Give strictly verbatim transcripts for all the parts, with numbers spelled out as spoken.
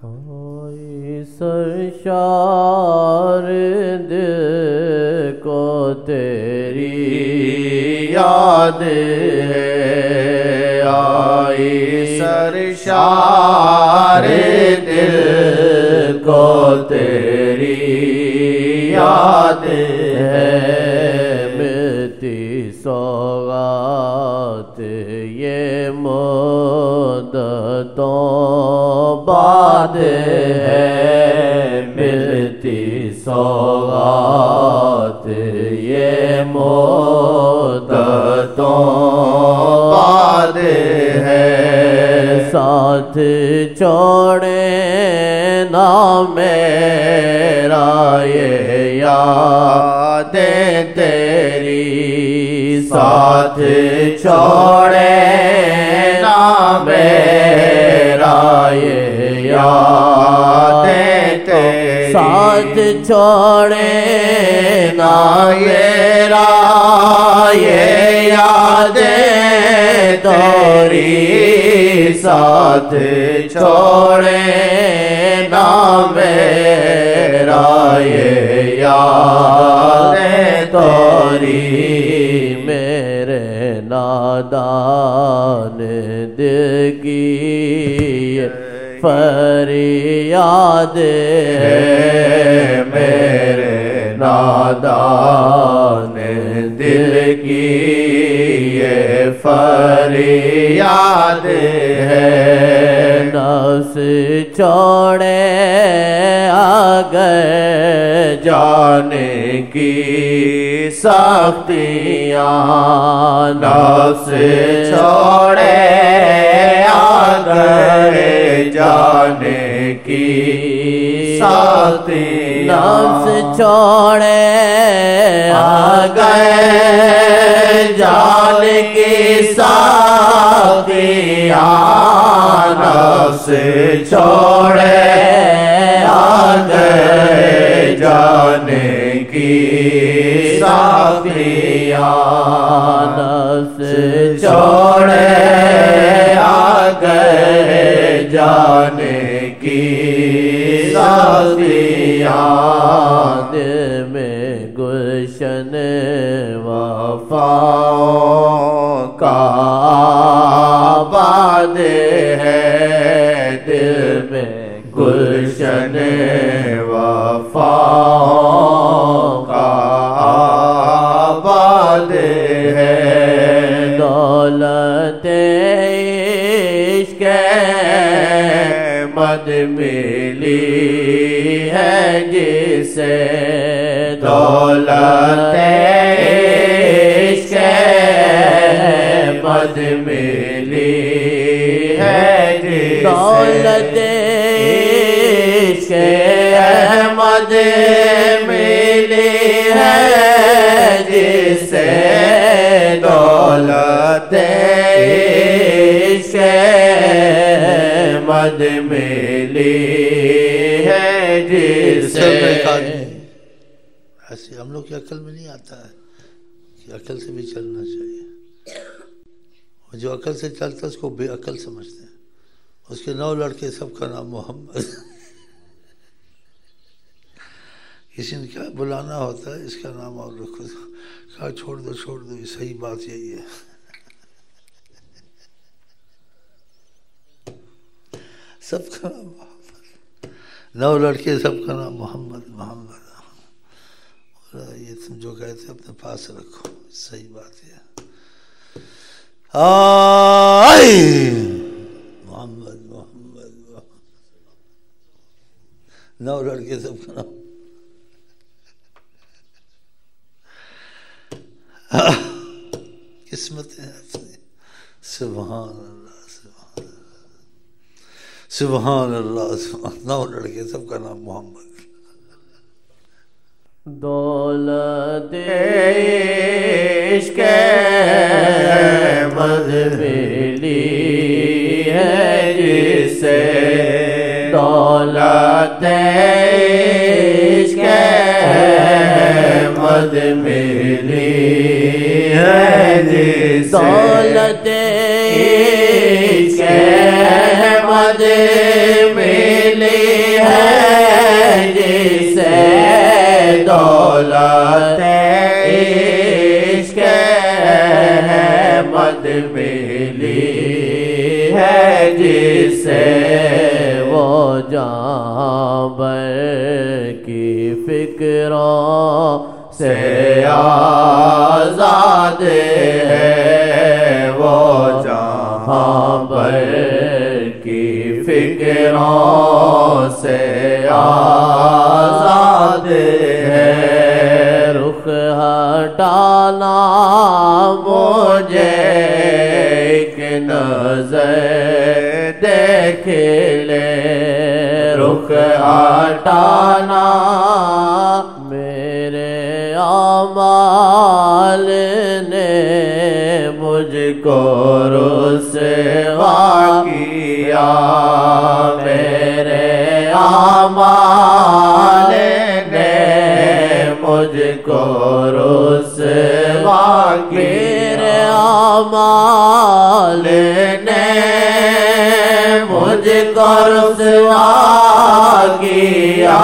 سرشار دل کو تیری یاد ہے، آئی سرشار دل کو تیری یاد ہے، ملتی سوغات یہ مدتوں بعد ہے، ملتی سوغات یہ مدتوں بعد ہے، ساتھ چھوڑے نہ میرا یہ یادیں تیری، ساتھ چھوڑے نہ میرا یہ یادیں تیری، ساتھ چھوڑے نہ میرا یہ یادیں تیری، ساتھ چھوڑے نہ میرا یہ یادیں تیری، میرے نادان دل کی فریاد ہے، میرے نادان دل کی یہ فریاد ہے، نفس چھوڑے آ گئے جانے کی سختیاں، نفس چھوڑے آ گئے جانے کی سختیاں، نفس چھوڑے آ گئے جانے کی سختیاں، نفس چھوڑے آ گئے جانے کی سختیاں، نفس چھوڑے آ گئے جانے کی سختیاں، دل میں گلشن وفاؤں کا آباد ہے، دل میں گلشن وفاؤں کا آباد ہے، دولت عشق مد ملی ہے جسے، دولت عشق مد ملی ہے جسے، دولت عشق مد ملی ہے جسے، دولت عشق مد ملی ہے جسے، ایسے ہم لوگ کی عقل میں نہیں آتا ہے کہ عقل سے بھی چلنا چاہیے، اور جو عقل سے چلتا ہے اس کو بے عقل سمجھتے ہیں، اس کے نو لڑکے سب کا نام محمد، کسی نے کیا بلانا ہوتا ہے اس کا نام اور رکھو، کہا چھوڑ دو چھوڑ دو، یہ صحیح بات یہی ہے، سب کا نام محمد، نو لڑکے سب کا نام محمد محمد، یہ تم جو کہتے اپنے پاس رکھو، صحیح بات ہے، آئی محمد محمد نو لڑکے سب کا نام، قسمت ہے اپنی، سبحان اللہ سبحان اللہ سبحان، نو لڑکے سب کا نام محمد، دولت عشق مد ملی ہے جسے، دولت عشق مد ملی ہے جسے، دولت عشق مد ملی جسے وہ جہاں بھر کی فکروں سے آزاد ہے، وہ جہاں بھر کی فکروں سے آزاد ہے۔ رخ ہٹانا مجھے ایک نظر دیکھ لے، رخ ہٹانا میرے اعمال نے مجھ کو رسوا کیا، میرے اعمال نے مجھ کو رسوا کیا، میرے اعمال نے مجھ کو رسوا کیا،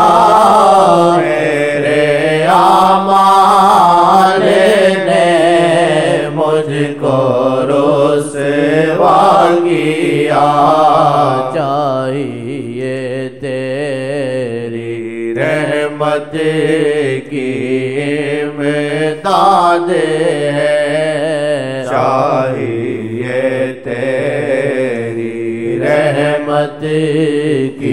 میرے اعمال نے مجھ کو رسوا کیا۔ چاہیے تیری رحمت کی امداد ہے، چاہیے تیری رحمت کی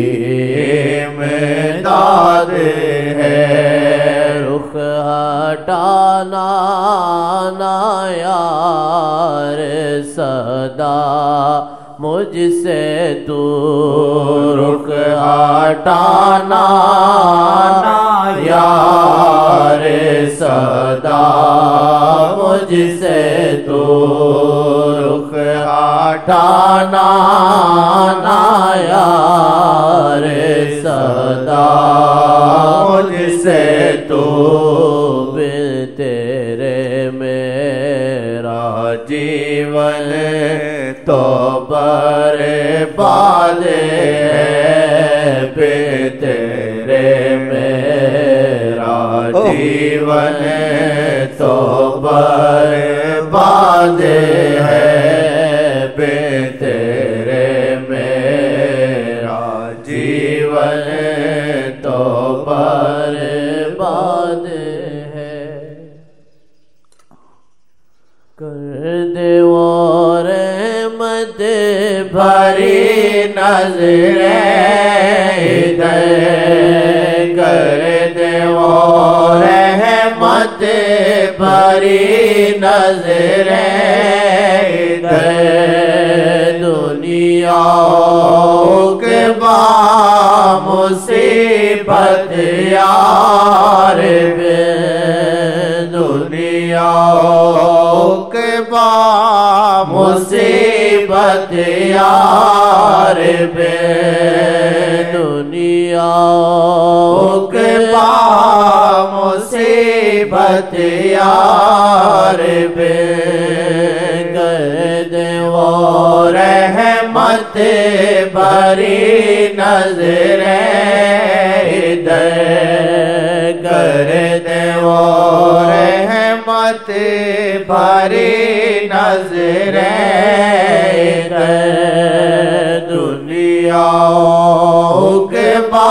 امداد ہے۔ رخ ہٹانا نہ یار صدا مجھ سے تو، رخ ہٹانا نہ یار صدا مجھ سے تو، رخ ہٹانا نہ یار صدا مجھ سے تو، بن تیرے میرا جیون تو برباد ہے، بن تیرے میرا جیون تو برباد ہے، بن تیرے میرا جیون تو برباد ہے۔ کر دے وہ رحمت بھری نظریں ادھر، کر دے وہ رحمت بھری نظریں ادھر، دنیا کے با مصیبت یار بے، دنیا کے با مصیبت یار بے، دنیا کے با مصیبت یار بے، کر دے وہ رحمت بھری نظریں ادھر، کر دے وہ رحمت بھری نظریں ادھر، دنیا کے با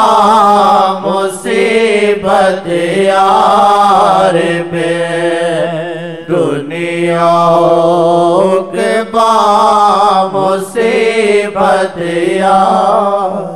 مصیبت یار بے، دنیا کے با مصیبت یار